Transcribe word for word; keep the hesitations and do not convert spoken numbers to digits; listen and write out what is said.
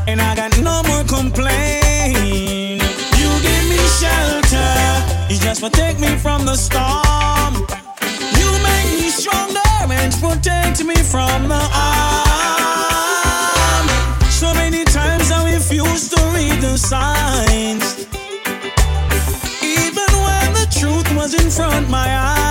and I got no more complaint. You give me shelter, you just protect me from the storm. You make me stronger and protect me from the harm. So many times I refuse to read the signs, even when the truth was in front of my eyes.